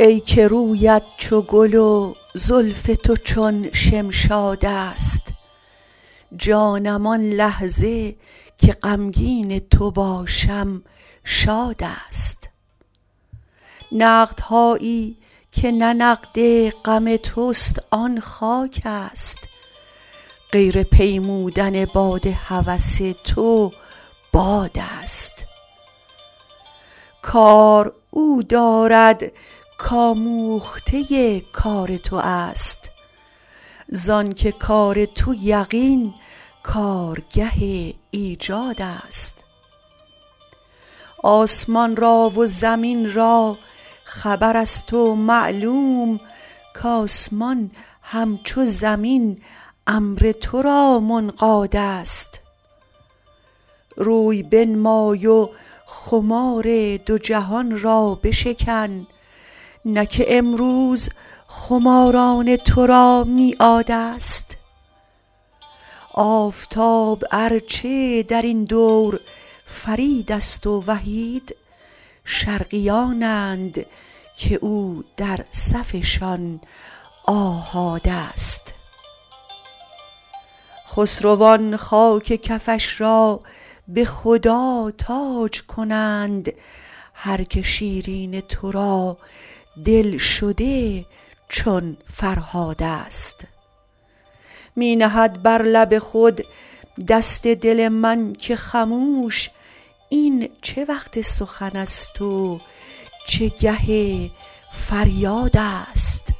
ای که رویت چو گل و زلف تو چون شمشاد است، جانم آن لحظه که غمگین تو باشم شاد است. نقدهایی که نه نقد غم توست آن خاک است، غیر پیمودن باد هوس تو باد است. کار او دارد کآموخته کار تو است، زانکه کار تو یقین کارگه ایجاد است. آسمان را و زمین را خبر است و معلوم، کآسمان همچو زمین امر تو را منقاد است. روی بنمای و خمار دو جهان را بشکن، نه که امروز خماران تو را میعاد است. آفتاب ارچه در این دور فرید است و وحید، شرقیانند که او در صفشان آحاد است. خسروان خاک کفش را به خدا تاج کنند، هر که شیرین تو را دل شده چون فرهاد است. می نهد بر لب خود دست دل من که خموش، این چه وقت سخن است و چه گه فریاد است.